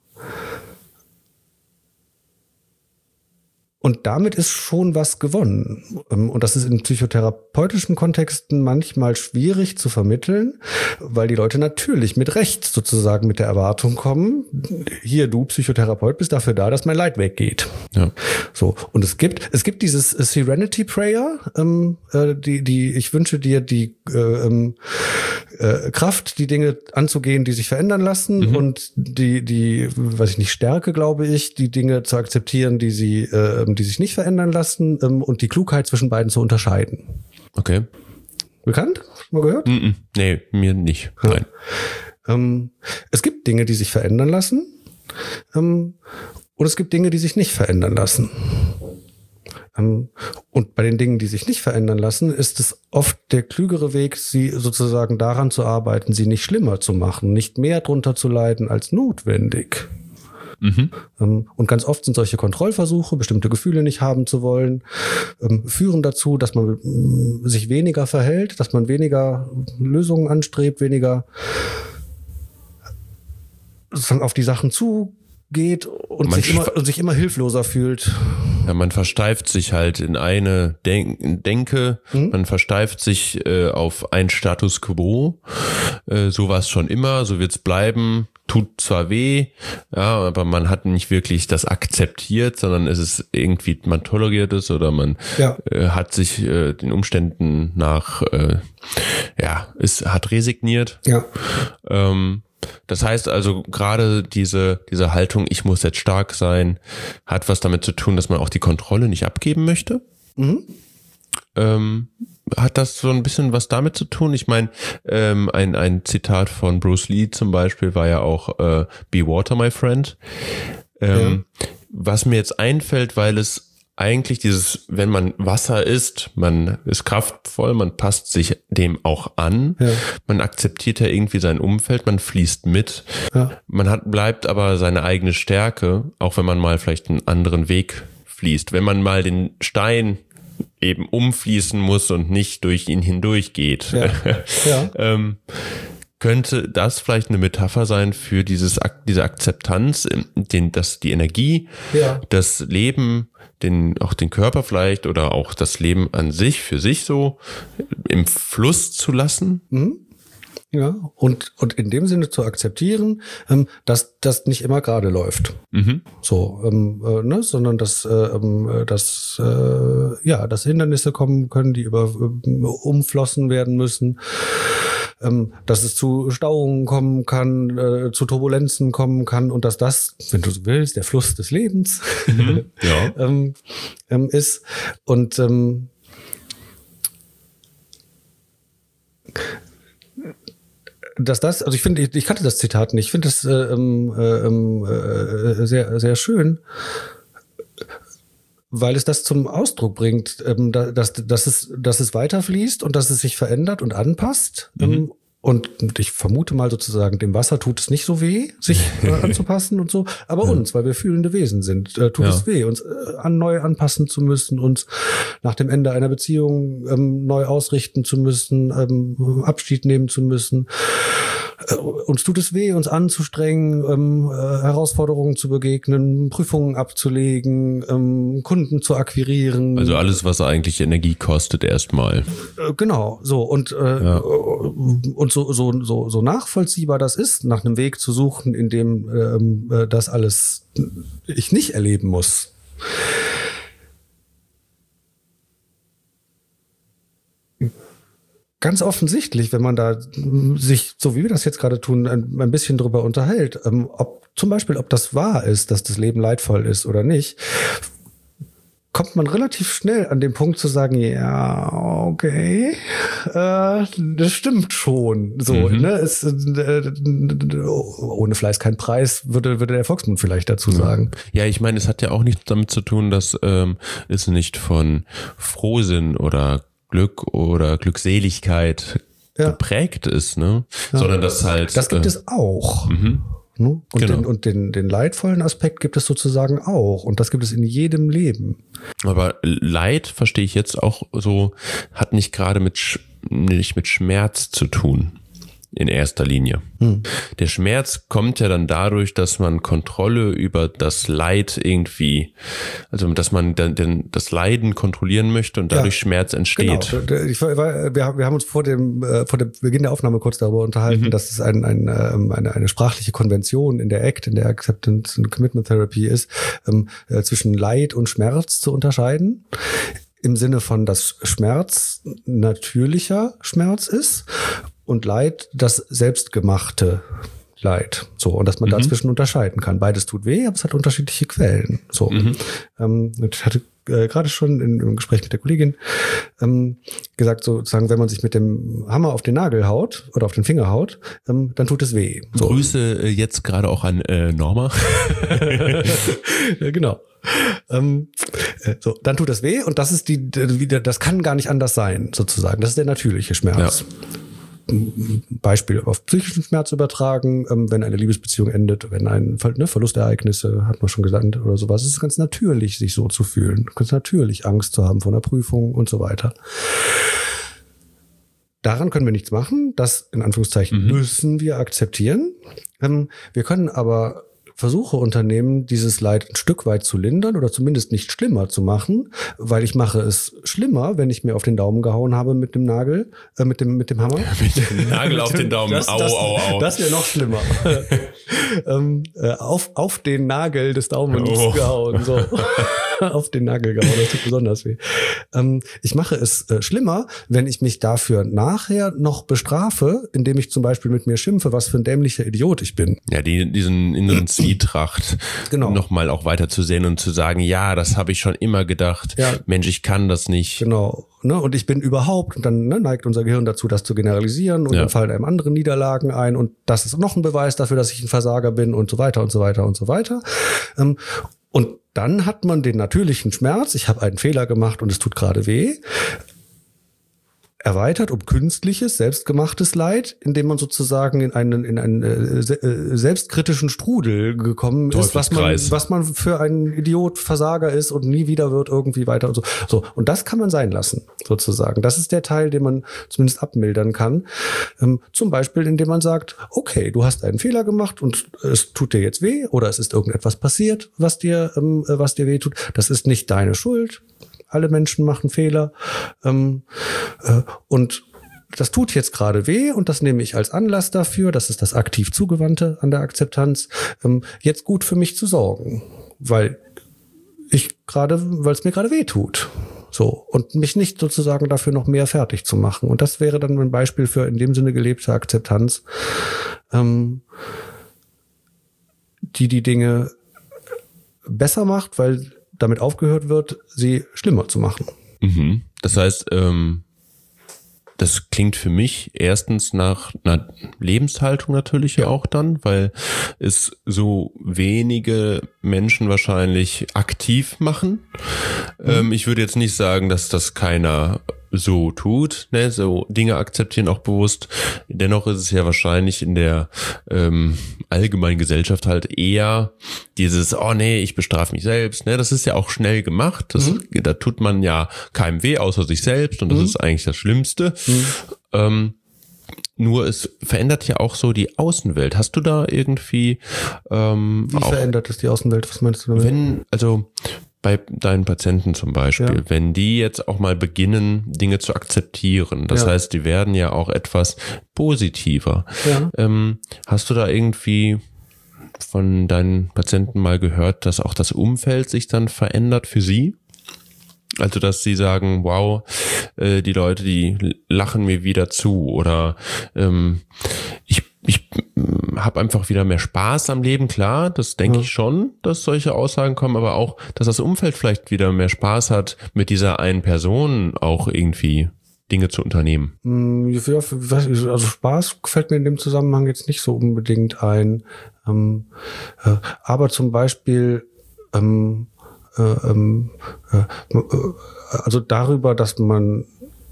Und damit ist schon was gewonnen. Und das ist in psychotherapeutischen Kontexten manchmal schwierig zu vermitteln, weil die Leute natürlich mit Recht sozusagen mit der Erwartung kommen, hier, du Psychotherapeut bist dafür da, dass mein Leid weggeht. Ja. So. Und es gibt, es gibt dieses Serenity Prayer, ähm, äh, die, die, ich wünsche dir die äh, äh, Kraft, die Dinge anzugehen, die sich verändern lassen mhm. und die, die, weiß ich nicht, Stärke, glaube ich, die Dinge zu akzeptieren, die sie äh, die sich nicht verändern lassen ähm, und die Klugheit zwischen beiden zu unterscheiden. Okay. Bekannt? Schon mal gehört? Mm-mm. Nee, mir nicht. Ja. Nein. Ähm, es gibt Dinge, die sich verändern lassen ähm, und es gibt Dinge, die sich nicht verändern lassen. Ähm, und bei den Dingen, die sich nicht verändern lassen, ist es oft der klügere Weg, sie sozusagen daran zu arbeiten, sie nicht schlimmer zu machen, nicht mehr drunter zu leiden als notwendig. Mhm. Und ganz oft sind solche Kontrollversuche, bestimmte Gefühle nicht haben zu wollen, führen dazu, dass man sich weniger verhält, dass man weniger Lösungen anstrebt, weniger sozusagen auf die Sachen zugeht und sich immer, und sich immer hilfloser fühlt. Ja, man versteift sich halt in eine Denk- Denke, mhm. man versteift sich äh, auf ein Status quo, äh, so war es schon immer, so wird's bleiben. Tut zwar weh, ja, aber man hat nicht wirklich das akzeptiert, sondern es ist irgendwie, man toleriert es oder man ja. äh, hat sich äh, den Umständen nach, äh, ja, es hat resigniert. Ja. Ähm, das heißt also gerade diese diese Haltung, ich muss jetzt stark sein, hat was damit zu tun, dass man auch die Kontrolle nicht abgeben möchte. Mhm. Ähm, hat das so ein bisschen was damit zu tun? Ich meine, ähm, ein ein Zitat von Bruce Lee zum Beispiel war ja auch äh, Be water, my friend. Ähm, ja. Was mir jetzt einfällt, weil es eigentlich dieses, wenn man Wasser isst, man ist kraftvoll, man passt sich dem auch an, ja. man akzeptiert ja irgendwie sein Umfeld, man fließt mit, ja. man hat bleibt aber seine eigene Stärke, auch wenn man mal vielleicht einen anderen Weg fließt. Wenn man mal den Stein eben umfließen muss und nicht durch ihn hindurch geht. Ja. Ja. ähm, könnte das vielleicht eine Metapher sein für dieses diese Akzeptanz, den, dass die Energie, ja. das Leben, den auch den Körper vielleicht oder auch das Leben an sich für sich so im Fluss zu lassen? Mhm. Ja, und, und in dem Sinne zu akzeptieren, ähm, dass das nicht immer gerade läuft. Mhm. So, ähm, äh, ne, sondern dass, äh, dass, äh, ja, dass Hindernisse kommen können, die über, äh, umflossen werden müssen, ähm, dass es zu Stauungen kommen kann, äh, zu Turbulenzen kommen kann und dass das, wenn du so willst, der Fluss des Lebens mhm. ja. ähm, ähm, ist. Und ähm, dass das, also ich finde, ich, ich kannte das Zitat nicht, ich finde das äh, äh, sehr, sehr schön, weil es das zum Ausdruck bringt, ähm, dass, dass, es, dass es weiterfließt und dass es sich verändert und anpasst. Mhm. Ähm, und ich vermute mal sozusagen, dem Wasser tut es nicht so weh, sich äh, anzupassen und so, aber ja. uns, weil wir fühlende Wesen sind, äh, tut ja. es weh, uns äh, an neu anpassen zu müssen, uns nach dem Ende einer Beziehung ähm, neu ausrichten zu müssen, ähm, Abschied nehmen zu müssen, äh, uns tut es weh, uns anzustrengen, ähm, äh, Herausforderungen zu begegnen, Prüfungen abzulegen, ähm, Kunden zu akquirieren. Also alles, was eigentlich Energie kostet, erstmal. Äh, genau, so und äh, ja. und so so so so nachvollziehbar das ist, nach einem Weg zu suchen, in dem ähm, äh, das alles ich nicht erleben muss. Ganz offensichtlich, wenn man da sich, so wie wir das jetzt gerade tun, ein, ein bisschen drüber unterhält, ähm, ob zum Beispiel, ob das wahr ist, dass das Leben leidvoll ist oder nicht, kommt man relativ schnell an den Punkt zu sagen, ja, okay, äh, das stimmt schon. So, mhm. ne, es, äh, ohne Fleiß kein Preis, würde, würde der Volksmund vielleicht dazu sagen. Ja, ich meine, es hat ja auch nichts damit zu tun, dass ähm, es nicht von Frohsinn oder Glück oder Glückseligkeit ja. geprägt ist, ne? Ja. Sondern das halt. Das gibt äh, es auch. Mhm. Ne? Und, genau. den, und den, den leidvollen Aspekt gibt es sozusagen auch. Und das gibt es in jedem Leben. Aber Leid, verstehe ich jetzt auch so, hat nicht gerade mit, Sch- nicht mit Schmerz zu tun. In erster Linie. Hm. Der Schmerz kommt ja dann dadurch, dass man Kontrolle über das Leid irgendwie, also dass man dann, dann das Leiden kontrollieren möchte und dadurch ja, Schmerz entsteht. Genau. Ich, wir, wir haben uns vor dem, vor dem Beginn der Aufnahme kurz darüber unterhalten, mhm. dass es ein, ein, eine, eine sprachliche Konvention in der A C T, in der Acceptance and Commitment Therapy ist, äh, zwischen Leid und Schmerz zu unterscheiden. Im Sinne von, dass Schmerz natürlicher Schmerz ist und Leid das selbstgemachte Leid. So, und dass man mhm. dazwischen unterscheiden kann. Beides tut weh, aber es hat unterschiedliche Quellen. So. Mhm. Ähm, ich hatte äh, gerade schon in, im Gespräch mit der Kollegin ähm, gesagt, sozusagen, wenn man sich mit dem Hammer auf den Nagel haut oder auf den Finger haut, ähm, dann tut es weh. So. Grüße äh, jetzt gerade auch an äh, Norma. Ja, genau. Ähm, so, dann tut das weh und das ist die, die, das kann gar nicht anders sein, sozusagen. Das ist der natürliche Schmerz. Ja. Beispiel auf psychischen Schmerz übertragen, ähm, wenn eine Liebesbeziehung endet, wenn ein ne, Verlustereignisse, hat man schon gesagt, oder sowas. Es ist ganz natürlich, sich so zu fühlen. Ganz natürlich, Angst zu haben vor einer Prüfung und so weiter. Daran können wir nichts machen. Das, in Anführungszeichen, mhm. müssen wir akzeptieren. Ähm, wir können aber Versuche unternehmen, dieses Leid ein Stück weit zu lindern oder zumindest nicht schlimmer zu machen, weil ich mache es schlimmer, wenn ich mir auf den Daumen gehauen habe mit dem Nagel, äh, mit dem mit dem Hammer. Mit dem Nagel auf den Daumen. Das, au, das, au, au. Das wäre noch schlimmer. ähm, äh, auf auf den Nagel des Daumens oh. gehauen, so. Auf den Nagel gehauen, das tut besonders weh. Ähm, ich mache es äh, schlimmer, wenn ich mich dafür nachher noch bestrafe, indem ich zum Beispiel mit mir schimpfe, was für ein dämlicher Idiot ich bin. Ja, die, diesen inneren Zwietracht genau. nochmal auch weiter zu sehen und zu sagen, ja, das habe ich schon immer gedacht. Ja. Mensch, ich kann das nicht. Genau. Ne, und ich bin überhaupt, und dann ne, neigt unser Gehirn dazu, das zu generalisieren und ja. dann fallen einem andere Niederlagen ein und das ist noch ein Beweis dafür, dass ich ein Versager bin und so weiter und so weiter und so weiter. Ähm, und dann hat man den natürlichen Schmerz, ich habe einen Fehler gemacht und es tut gerade weh, erweitert um künstliches, selbstgemachtes Leid, indem man sozusagen in einen in einen äh, selbstkritischen Strudel gekommen ist, was man was man für ein Idiot, Versager ist und nie wieder wird irgendwie weiter und so. So, und das kann man sein lassen, sozusagen. Das ist der Teil, den man zumindest abmildern kann. Ähm, zum Beispiel, indem man sagt, okay, du hast einen Fehler gemacht und es tut dir jetzt weh oder es ist irgendetwas passiert, was dir ähm, was dir weh tut. Das ist nicht deine Schuld. Alle Menschen machen Fehler ähm, äh, und das tut jetzt gerade weh und das nehme ich als Anlass dafür, das ist das aktiv Zugewandte an der Akzeptanz, ähm, jetzt gut für mich zu sorgen, weil ich gerade, weil es mir gerade weh tut. So, und mich nicht sozusagen dafür noch mehr fertig zu machen. Und das wäre dann ein Beispiel für in dem Sinne gelebte Akzeptanz, ähm, die die Dinge besser macht, weil damit aufgehört wird, sie schlimmer zu machen. Mhm. Das heißt, ähm, das klingt für mich erstens nach einer Lebenshaltung natürlich ja auch dann, weil es so wenige Menschen wahrscheinlich aktiv machen. Mhm. Ähm, ich würde jetzt nicht sagen, dass das keiner so tut, ne, so Dinge akzeptieren auch bewusst. Dennoch ist es ja wahrscheinlich in der ähm, allgemeinen Gesellschaft halt eher dieses, oh nee, ich bestrafe mich selbst, ne, das ist ja auch schnell gemacht. Das, mhm. Da tut man ja keinem weh, außer sich selbst und das mhm. ist eigentlich das Schlimmste. Mhm. Ähm, nur es verändert ja auch so die Außenwelt. Hast du da irgendwie ähm, Wie auch, verändert es die Außenwelt? Was meinst du damit? wenn, also bei deinen Patienten zum Beispiel, ja. wenn die jetzt auch mal beginnen, Dinge zu akzeptieren, das ja. heißt, die werden ja auch etwas positiver. Ja. Ähm, hast du da irgendwie von deinen Patienten mal gehört, dass auch das Umfeld sich dann verändert für sie? Also, dass sie sagen, wow, äh, die Leute, die lachen mir wieder zu oder ähm, ich, ich habe einfach wieder mehr Spaß am Leben. Klar, das denke ja. ich schon, dass solche Aussagen kommen, aber auch, dass das Umfeld vielleicht wieder mehr Spaß hat, mit dieser einen Person auch irgendwie Dinge zu unternehmen. Ja, also Spaß fällt mir in dem Zusammenhang jetzt nicht so unbedingt ein. Ähm, äh, aber zum Beispiel ähm, äh, ähm, äh, also darüber, dass man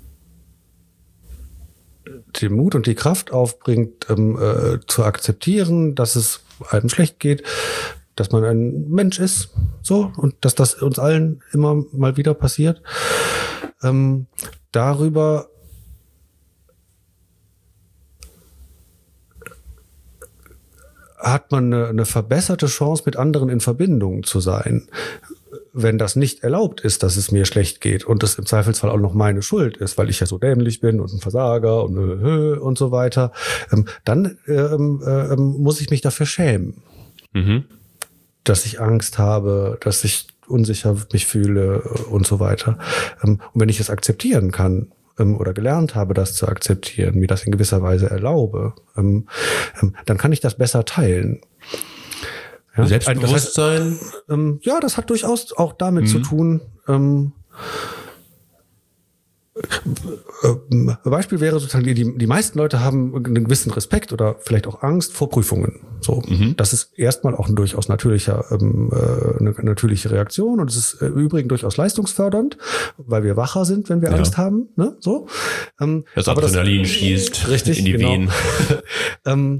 den Mut und die Kraft aufbringt, ähm, äh, zu akzeptieren, dass es einem schlecht geht, dass man ein Mensch ist, so, und dass das uns allen immer mal wieder passiert. Ähm, darüber hat man eine, eine verbesserte Chance, mit anderen in Verbindung zu sein. Wenn das nicht erlaubt ist, dass es mir schlecht geht und das im Zweifelsfall auch noch meine Schuld ist, weil ich ja so dämlich bin und ein Versager und äh, und so weiter, ähm, dann ähm, äh, muss ich mich dafür schämen, mhm. dass ich Angst habe, dass ich unsicher mich fühle und so weiter. Ähm, und wenn ich es akzeptieren kann ähm, oder gelernt habe, das zu akzeptieren, mir das in gewisser Weise erlaube, ähm, ähm, dann kann ich das besser teilen. Ja, Selbstbewusstsein? Das heißt, ähm, ja, das hat durchaus auch damit mhm. zu tun. Ähm, äh, Beispiel wäre sozusagen, die, die meisten Leute haben einen gewissen Respekt oder vielleicht auch Angst vor Prüfungen. So, mhm. das ist erstmal auch ein durchaus natürlicher, ähm, äh, eine natürliche Reaktion und es ist äh, im Übrigen durchaus leistungsfördernd, weil wir wacher sind, wenn wir ja. Angst haben. Ne? So. Ähm, das Adrenalin das, schießt richtig, in die genau. Venen. ähm,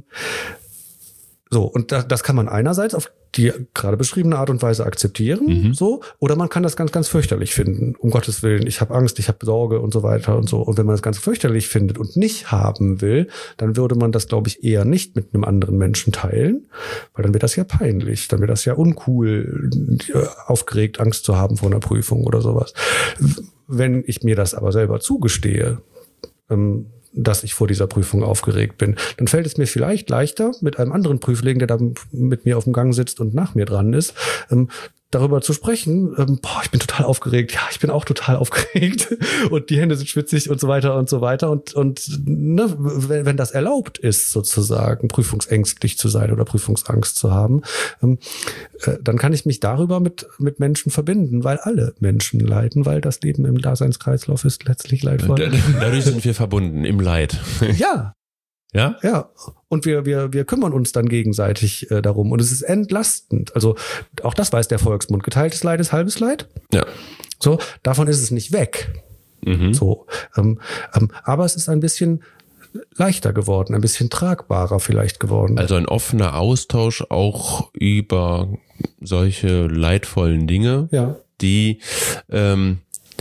So, und das, das kann man einerseits auf die gerade beschriebene Art und Weise akzeptieren, mhm. so, oder man kann das ganz, ganz fürchterlich finden. Um Gottes Willen, ich habe Angst, ich habe Sorge und so weiter und so. Und wenn man das ganz fürchterlich findet und nicht haben will, dann würde man das, glaube ich, eher nicht mit einem anderen Menschen teilen, weil dann wird das ja peinlich, dann wird das ja uncool, aufgeregt, Angst zu haben vor einer Prüfung oder sowas. Wenn ich mir das aber selber zugestehe, ähm, dass ich vor dieser Prüfung aufgeregt bin, dann fällt es mir vielleicht leichter, mit einem anderen Prüfling, der da mit mir auf dem Gang sitzt und nach mir dran ist, ähm, darüber zu sprechen, ähm, boah, ich bin total aufgeregt, ja, ich bin auch total aufgeregt und die Hände sind schwitzig und so weiter und so weiter und und ne, wenn, wenn das erlaubt ist, sozusagen prüfungsängstlich zu sein oder Prüfungsangst zu haben, ähm, äh, dann kann ich mich darüber mit mit Menschen verbinden, weil alle Menschen leiden, weil das Leben im Daseinskreislauf ist letztlich leidvoll. Dadurch sind wir verbunden im Leid. Ja. Ja? Ja. Und wir, wir, wir kümmern uns dann gegenseitig äh, darum. Und es ist entlastend. Also auch das weiß der Volksmund. Geteiltes Leid ist halbes Leid. Ja. So, davon ist es nicht weg. Mhm. So. Ähm, ähm, aber es ist ein bisschen leichter geworden, ein bisschen tragbarer vielleicht geworden. Also ein offener Austausch auch über solche leidvollen Dinge, ja. die ähm,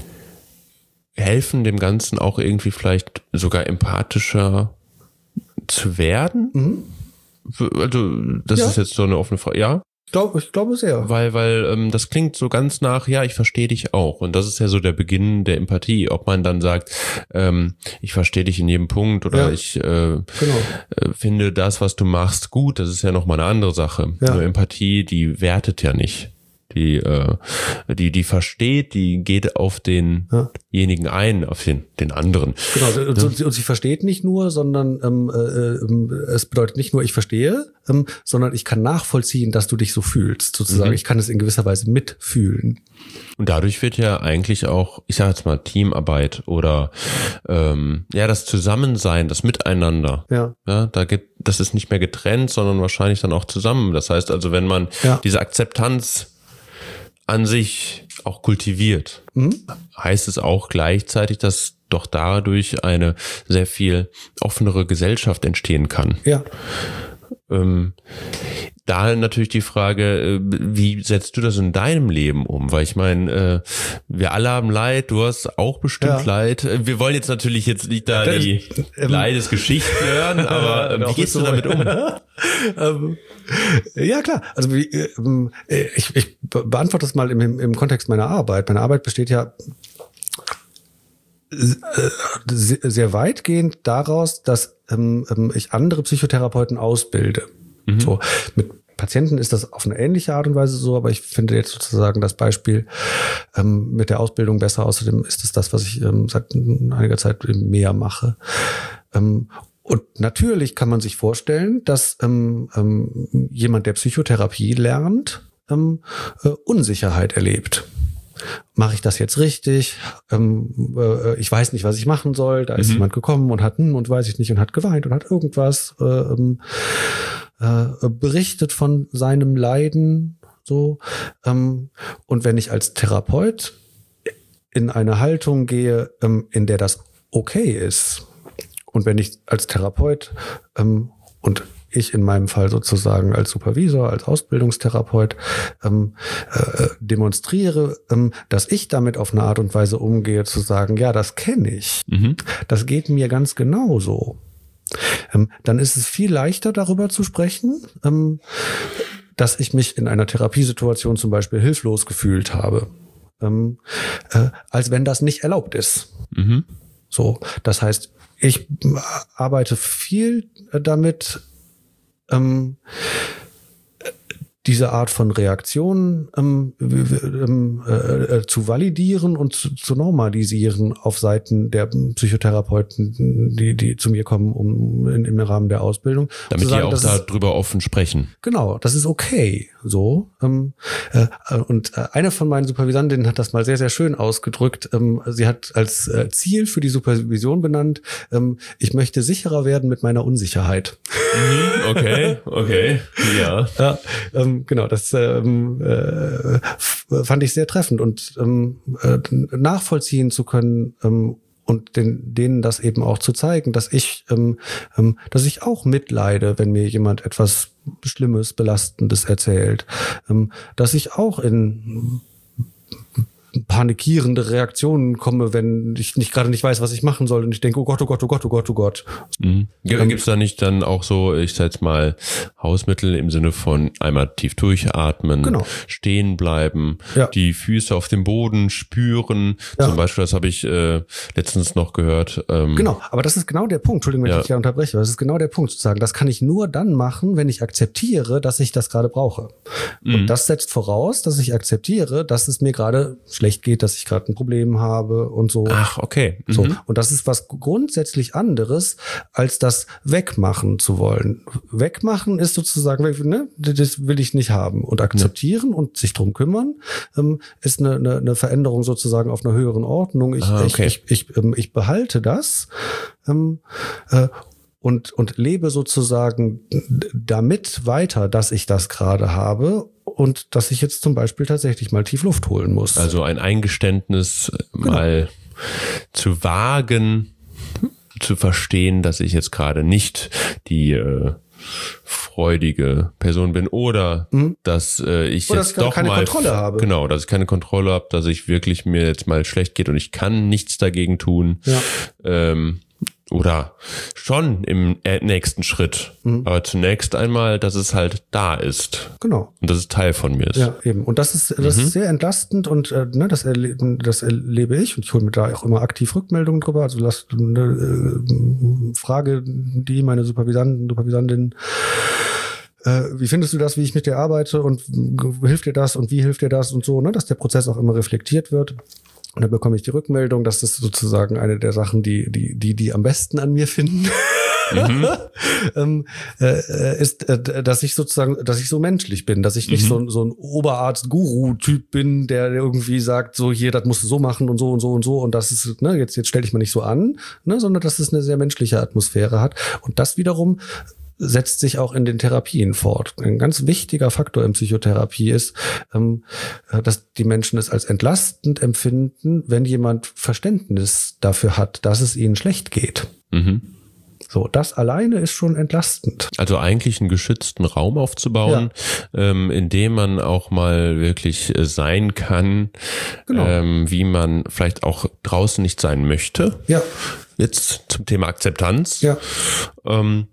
helfen dem Ganzen auch irgendwie vielleicht sogar empathischer zu werden? Mhm. Also das ja. ist jetzt so eine offene Frage. Ja? Ich glaube, ich glaube sehr. Weil, weil ähm, das klingt so ganz nach, ja, ich verstehe dich auch. Und das ist ja so der Beginn der Empathie. Ob man dann sagt, ähm, ich verstehe dich in jedem Punkt oder ja. ich äh, genau. äh, finde das, was du machst, gut, das ist ja nochmal eine andere Sache. Ja. Nur Empathie, die wertet ja nicht. Die, äh, die, die versteht, die geht auf denjenigen ja. ein, auf den, den anderen. Genau, und, und, und sie versteht nicht nur, sondern ähm, äh, es bedeutet nicht nur, ich verstehe, ähm, sondern ich kann nachvollziehen, dass du dich so fühlst, sozusagen. Mhm. Ich kann es in gewisser Weise mitfühlen. Und dadurch wird ja eigentlich auch, ich sage jetzt mal, Teamarbeit oder ähm, ja, das Zusammensein, das Miteinander. Ja. Ja, da gibt, das ist nicht mehr getrennt, sondern wahrscheinlich dann auch zusammen. Das heißt also, wenn man ja. diese Akzeptanz an sich auch kultiviert, mhm. heißt es auch gleichzeitig, dass doch dadurch eine sehr viel offenere Gesellschaft entstehen kann. Ja. Ähm, da natürlich die Frage, wie setzt du das in deinem Leben um? Weil ich meine, wir alle haben Leid, du hast auch bestimmt ja. Leid. Wir wollen jetzt natürlich jetzt nicht da das, die ähm, Leidesgeschichten hören, aber ähm, wie gehst du damit um? ähm, ja, klar. Also wie, ähm, ich, ich beantworte das mal im, im Kontext meiner Arbeit. Meine Arbeit besteht ja sehr weitgehend daraus, dass ähm, ich andere Psychotherapeuten ausbilde. Mhm. So, mit Patienten ist das auf eine ähnliche Art und Weise so, aber ich finde jetzt sozusagen das Beispiel ähm, mit der Ausbildung besser. Außerdem ist es das, was ich ähm, seit einiger Zeit mehr mache. Ähm, und natürlich kann man sich vorstellen, dass ähm, ähm, jemand, der Psychotherapie lernt, ähm, äh, Unsicherheit erlebt. Mache ich das jetzt richtig? Ähm, äh, ich weiß nicht, was ich machen soll. Da ist mhm. jemand gekommen und hat, hm, und weiß ich nicht, und hat geweint und hat irgendwas äh, äh, berichtet von seinem Leiden. So. Ähm, und wenn ich als Therapeut in eine Haltung gehe, ähm, in der das okay ist, und wenn ich als Therapeut ähm, und ich in meinem Fall sozusagen als Supervisor, als Ausbildungstherapeut ähm, äh, demonstriere, ähm, dass ich damit auf eine Art und Weise umgehe, zu sagen, ja, das kenne ich. Mhm. Das geht mir ganz genauso. Ähm, dann ist es viel leichter, darüber zu sprechen, ähm, dass ich mich in einer Therapiesituation zum Beispiel hilflos gefühlt habe, ähm, äh, als wenn das nicht erlaubt ist. Mhm. So, das heißt, ich arbeite viel damit, Ähm, diese Art von Reaktionen ähm, äh, äh, zu validieren und zu, zu normalisieren auf Seiten der Psychotherapeuten, die die zu mir kommen, um in, im Rahmen der Ausbildung. Damit sagen, die auch darüber offen sprechen. Genau, das ist okay. So ähm, äh, und äh, eine von meinen Supervisantinnen hat das mal sehr, sehr schön ausgedrückt. Ähm, sie hat als äh, Ziel für die Supervision benannt, ähm, ich möchte sicherer werden mit meiner Unsicherheit. Okay, okay, ja. ja ähm, Genau, das ähm, äh, fand ich sehr treffend und ähm, äh, nachvollziehen zu können ähm, und den, denen das eben auch zu zeigen, dass ich, ähm, ähm, dass ich auch mitleide, wenn mir jemand etwas Schlimmes, Belastendes erzählt, ähm, dass ich auch in panikierende Reaktionen komme, wenn ich nicht gerade nicht weiß, was ich machen soll und ich denke, oh Gott, oh Gott, oh Gott, oh Gott, oh Gott. Mhm. Gibt es da nicht dann auch so, ich sag jetzt mal, Hausmittel im Sinne von einmal tief durchatmen, genau. stehen bleiben, ja. die Füße auf dem Boden spüren, ja. zum Beispiel, das habe ich äh, letztens noch gehört. Ähm, genau, aber das ist genau der Punkt, Entschuldigung, wenn ja. ich dich ja unterbreche, das ist genau der Punkt, zu sagen, das kann ich nur dann machen, wenn ich akzeptiere, dass ich das gerade brauche. Mhm. Und das setzt voraus, dass ich akzeptiere, dass es mir gerade schlecht geht, dass ich gerade ein Problem habe und so. Ach, okay. Mhm. So. Und das ist was grundsätzlich anderes, als das wegmachen zu wollen. Wegmachen ist sozusagen, ne, das will ich nicht haben. Und akzeptieren ja. und sich drum kümmern, ähm, ist eine, eine, eine Veränderung sozusagen auf einer höheren Ordnung. Ich, ah, okay. ich, ich, ich, ähm, ich behalte das ähm, äh, und, und lebe sozusagen damit weiter, dass ich das gerade habe. Und dass ich jetzt zum Beispiel tatsächlich mal tief Luft holen muss. Also ein Eingeständnis genau. mal zu wagen, zu verstehen, dass ich jetzt gerade nicht die äh, freudige Person bin oder mhm. dass äh, ich oder jetzt dass ich doch keine mal Kontrolle habe. Genau, dass ich keine Kontrolle habe, dass ich wirklich mir jetzt mal schlecht geht und ich kann nichts dagegen tun. Ja. Ähm, Oder schon im nächsten Schritt. Mhm. Aber zunächst einmal, dass es halt da ist. Genau. Und dass es Teil von mir ist. Ja, eben. Und das ist, das mhm. ist sehr entlastend und äh, ne, das, erle das erlebe ich. Und ich hole mir da auch immer aktiv Rückmeldungen drüber. Also lass eine äh, Frage, die meine Supervisanten, Supervisantinnen, äh, wie findest du das, wie ich mit dir arbeite und hilft dir das und wie hilft dir das und so, ne, dass der Prozess auch immer reflektiert wird. Und dann bekomme ich die Rückmeldung, dass das sozusagen eine der Sachen, die die die die am besten an mir finden, mhm. ähm, äh, ist, äh, dass ich sozusagen, dass ich so menschlich bin, dass ich nicht mhm. so, so ein Oberarzt-Guru-Typ bin, der irgendwie sagt, so hier, das musst du so machen und so und so und so und das ist, ne, jetzt jetzt stell dich mal nicht so an, ne, sondern dass es eine sehr menschliche Atmosphäre hat und das wiederum setzt sich auch in den Therapien fort. Ein ganz wichtiger Faktor in Psychotherapie ist, ähm, dass die Menschen es als entlastend empfinden, wenn jemand Verständnis dafür hat, dass es ihnen schlecht geht. Mhm. So, das alleine ist schon entlastend. Also eigentlich einen geschützten Raum aufzubauen, ja. ähm, in dem man auch mal wirklich äh, sein kann, genau. ähm, wie man vielleicht auch draußen nicht sein möchte. Ja. Jetzt zum Thema Akzeptanz. Ja. Ähm,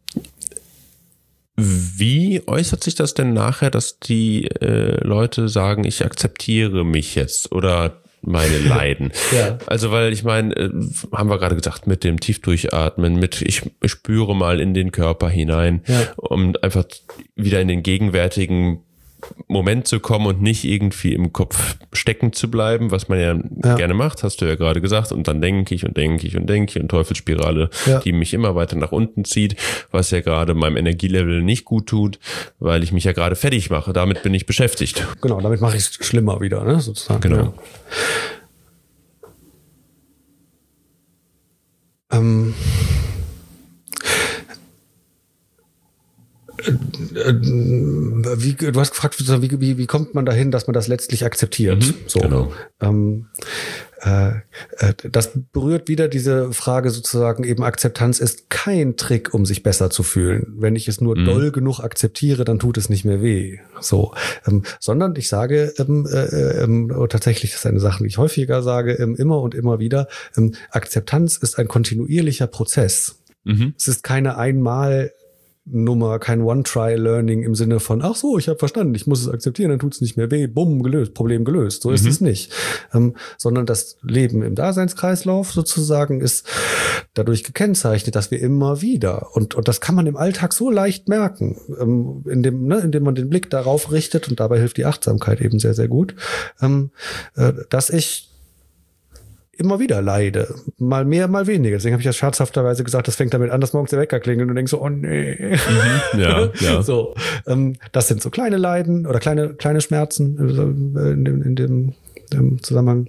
wie äußert sich das denn nachher, dass die äh, Leute sagen, ich akzeptiere mich jetzt oder meine Leiden? Ja. Also weil ich meine, äh, haben wir gerade gesagt, mit dem Tiefdurchatmen, mit ich, ich spüre mal in den Körper hinein, ja. um einfach wieder in den gegenwärtigen Moment zu kommen und nicht irgendwie im Kopf stecken zu bleiben, was man ja, ja. gerne macht, hast du ja gerade gesagt, und dann denke ich und denke ich und denke ich und Teufelsspirale, ja. die mich immer weiter nach unten zieht, was ja gerade meinem Energielevel nicht gut tut, weil ich mich ja gerade fertig mache. Damit bin ich beschäftigt. Genau, damit mache ich es schlimmer wieder, ne, sozusagen. Genau. Ja. Ähm. Wie, du hast gefragt, wie, wie, wie kommt man dahin, dass man das letztlich akzeptiert? Mhm, so. Genau. Ähm, äh, das berührt wieder diese Frage sozusagen, eben Akzeptanz ist kein Trick, um sich besser zu fühlen. Wenn ich es nur mhm. doll genug akzeptiere, dann tut es nicht mehr weh. So, ähm, sondern ich sage ähm, äh, ähm, tatsächlich, das ist eine Sache, die ich häufiger sage, ähm, immer und immer wieder, ähm, Akzeptanz ist ein kontinuierlicher Prozess. Mhm. Es ist keine einmal Nummer, kein One-Try-Learning im Sinne von, ach so, ich habe verstanden, ich muss es akzeptieren, dann tut es nicht mehr weh, bumm, gelöst, Problem gelöst. So ist mhm. es nicht. Ähm, sondern das Leben im Daseinskreislauf sozusagen ist dadurch gekennzeichnet, dass wir immer wieder, und, und das kann man im Alltag so leicht merken, ähm, indem, ne, indem man den Blick darauf richtet, und dabei hilft die Achtsamkeit eben sehr, sehr gut, ähm, äh, dass ich immer wieder leide. Mal mehr, mal weniger. Deswegen habe ich ja scherzhafterweise gesagt, das fängt damit an, dass morgens der Wecker klingelt und du denkst so, oh nee. Mhm, ja, ja. So, ähm, das sind so kleine Leiden oder kleine, kleine Schmerzen in dem, in dem, dem Zusammenhang.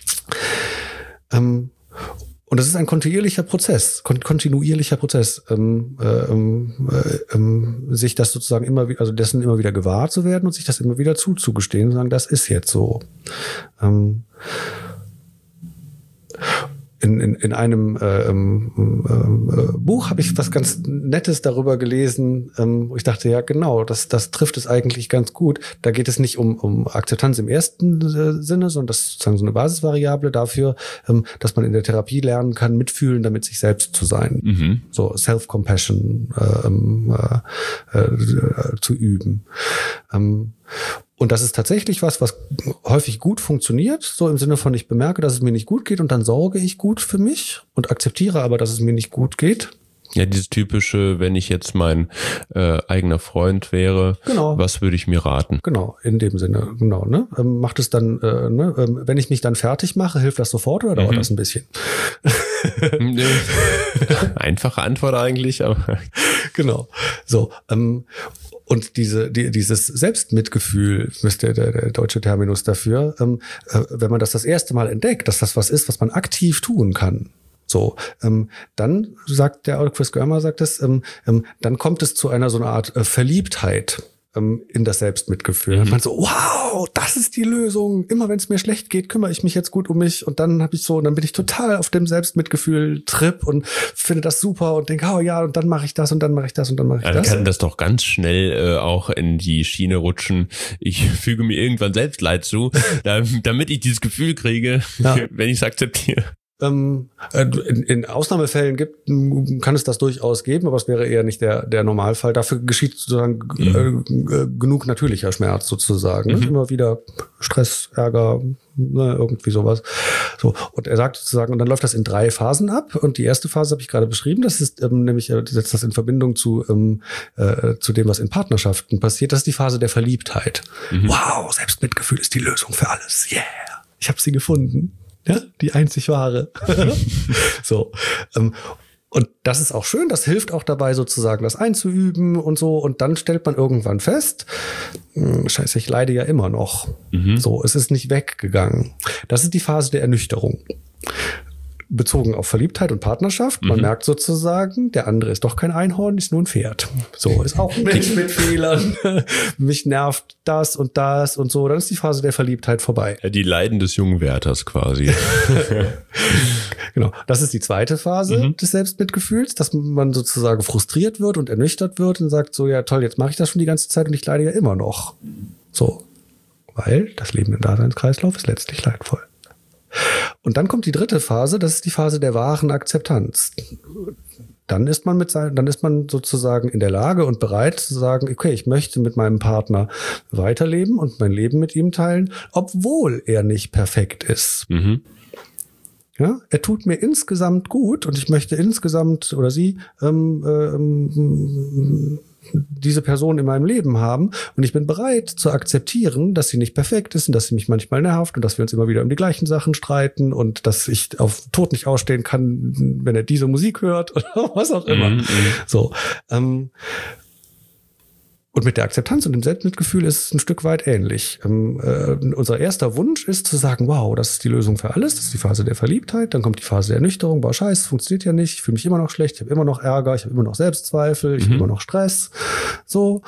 Ähm, und das ist ein kontinuierlicher Prozess, kon- kontinuierlicher Prozess, ähm, ähm, äh, ähm, sich das sozusagen immer wieder, also dessen immer wieder gewahr zu werden und sich das immer wieder zuzugestehen und sagen, das ist jetzt so. Ähm, In, in, in einem äh, äh, Buch habe ich was ganz Nettes darüber gelesen, ähm, wo ich dachte, ja genau, das, das trifft es eigentlich ganz gut. Da geht es nicht um, um Akzeptanz im ersten äh, Sinne, sondern das ist sozusagen so eine Basisvariable dafür, ähm, dass man in der Therapie lernen kann, mitfühlen, damit sich selbst zu sein. Mhm. So Self-Compassion äh, äh, zu üben. Ähm, Und das ist tatsächlich was, was häufig gut funktioniert, so im Sinne von, ich bemerke, dass es mir nicht gut geht und dann sorge ich gut für mich und akzeptiere aber, dass es mir nicht gut geht. Ja, dieses typische, wenn ich jetzt mein äh, eigener Freund wäre, genau. was würde ich mir raten? Genau, in dem Sinne, genau. Ne? Ähm, macht es dann, äh, ne? ähm, wenn ich mich dann fertig mache, hilft das sofort oder dauert mhm. das ein bisschen? Einfache Antwort eigentlich, aber genau. So, ähm, und diese, die, dieses Selbstmitgefühl, ist der, der, der deutsche Terminus dafür, ähm, äh, wenn man das das erste Mal entdeckt, dass das was ist, was man aktiv tun kann, so, ähm, dann sagt der Chris Germer, sagt es, ähm, ähm, dann kommt es zu einer so einer Art äh, Verliebtheit ähm, in das Selbstmitgefühl. Mhm. Man so, wow, das ist die Lösung. Immer wenn es mir schlecht geht, kümmere ich mich jetzt gut um mich. Und dann habe ich so, und dann bin ich total auf dem Selbstmitgefühl-Trip und finde das super und denke, oh ja, und dann mache ich das und dann mache ich das und dann mache ich dann das. Dann kann das doch ganz schnell äh, auch in die Schiene rutschen. Ich füge mir irgendwann Selbstleid zu, damit ich dieses Gefühl kriege, ja. wenn ich es akzeptiere. Ähm, in, in Ausnahmefällen gibt, kann es das durchaus geben, aber es wäre eher nicht der, der Normalfall. Dafür geschieht sozusagen mhm. äh, genug natürlicher Schmerz sozusagen. Mhm. Immer wieder Stress, Ärger, ne, irgendwie sowas. So. Und er sagt sozusagen, und dann läuft das in drei Phasen ab. Und die erste Phase habe ich gerade beschrieben. Das ist ähm, nämlich, er setzt das in Verbindung zu, ähm, äh, zu dem, was in Partnerschaften passiert. Das ist die Phase der Verliebtheit. Mhm. Wow, Selbstmitgefühl ist die Lösung für alles. Yeah, ich habe sie gefunden. Ja, die einzig wahre. So. Ähm, und das ist auch schön, das hilft auch dabei, sozusagen das einzuüben und so. Und dann stellt man irgendwann fest, mh, scheiße, ich leide ja immer noch. Mhm. So, es ist nicht weggegangen. Das ist die Phase der Ernüchterung. bezogen auf Verliebtheit und Partnerschaft. Man mhm. merkt sozusagen, der andere ist doch kein Einhorn, ist nur ein Pferd. So, ist auch ein Mensch mit Fehlern. Mich nervt das und das und so. Dann ist die Phase der Verliebtheit vorbei. Ja, die Leiden des jungen Werthers quasi. Genau. Das ist die zweite Phase mhm. des Selbstmitgefühls, dass man sozusagen frustriert wird und ernüchtert wird und sagt so, ja toll, jetzt mache ich das schon die ganze Zeit und ich leide ja immer noch. So. Weil das Leben im Daseinskreislauf ist letztlich leidvoll. Und dann kommt die dritte Phase, das ist die Phase der wahren Akzeptanz. Dann ist man mit sein, dann ist man sozusagen in der Lage und bereit zu sagen, okay, ich möchte mit meinem Partner weiterleben und mein Leben mit ihm teilen, obwohl er nicht perfekt ist. Mhm. Ja, er tut mir insgesamt gut und ich möchte insgesamt oder sie ähm, ähm, diese Person in meinem Leben haben und ich bin bereit zu akzeptieren, dass sie nicht perfekt ist und dass sie mich manchmal nervt und dass wir uns immer wieder um die gleichen Sachen streiten und dass ich auf Tod nicht ausstehen kann, wenn er diese Musik hört oder was auch immer. Mhm. So. Ähm, Und mit der Akzeptanz und dem Selbstmitgefühl ist es ein Stück weit ähnlich. Ähm, äh, unser erster Wunsch ist zu sagen, wow, das ist die Lösung für alles. Das ist die Phase der Verliebtheit. Dann kommt die Phase der Ernüchterung. Boah, scheiße, funktioniert ja nicht. Ich fühle mich immer noch schlecht. Ich habe immer noch Ärger. Ich habe immer noch Selbstzweifel. Ich mhm. habe immer noch Stress. So.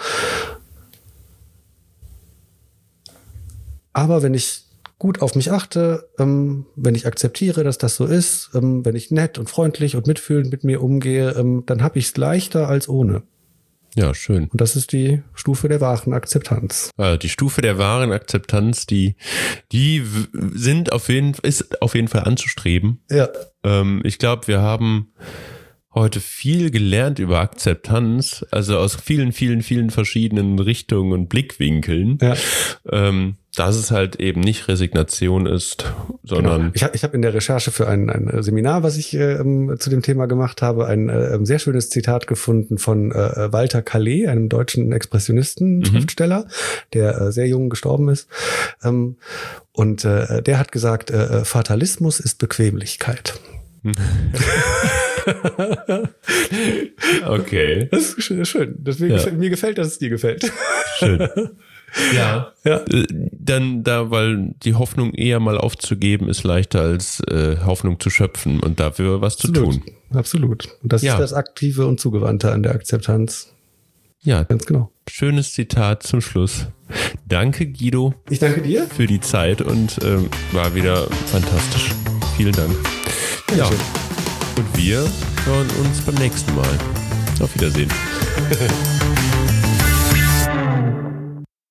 Aber wenn ich gut auf mich achte, ähm, wenn ich akzeptiere, dass das so ist, ähm, wenn ich nett und freundlich und mitfühlend mit mir umgehe, ähm, dann habe ich es leichter als ohne. Ja, schön. Und das ist die Stufe der wahren Akzeptanz. Also die Stufe der wahren Akzeptanz, die, die sind auf jeden, ist auf jeden Fall anzustreben. Ja. Ähm, ich glaube, wir haben heute viel gelernt über Akzeptanz, also aus vielen, vielen, vielen verschiedenen Richtungen und Blickwinkeln. Ja. Ähm, dass es halt eben nicht Resignation ist, sondern... Genau. Ich habe ich hab in der Recherche für ein, ein Seminar, was ich ähm, zu dem Thema gemacht habe, ein äh, sehr schönes Zitat gefunden von äh, Walter Calais, einem deutschen Expressionisten, mhm. Schriftsteller, der äh, sehr jung gestorben ist. Ähm, und äh, der hat gesagt, äh, Fatalismus ist Bequemlichkeit. Okay. Das ist schön. Deswegen ja. gefällt, mir gefällt, dass es dir gefällt. Schön. Ja. ja. Dann da, weil die Hoffnung eher mal aufzugeben ist leichter als äh, Hoffnung zu schöpfen und dafür was Absolut. zu tun. Absolut. Und das ja. ist das Aktive und Zugewandte an der Akzeptanz. Ja, ganz genau. Schönes Zitat zum Schluss. Danke, Guido. Ich danke dir. Für die Zeit und ähm, war wieder fantastisch. Vielen Dank. Ja. ja. Und wir hören uns beim nächsten Mal. Auf Wiedersehen.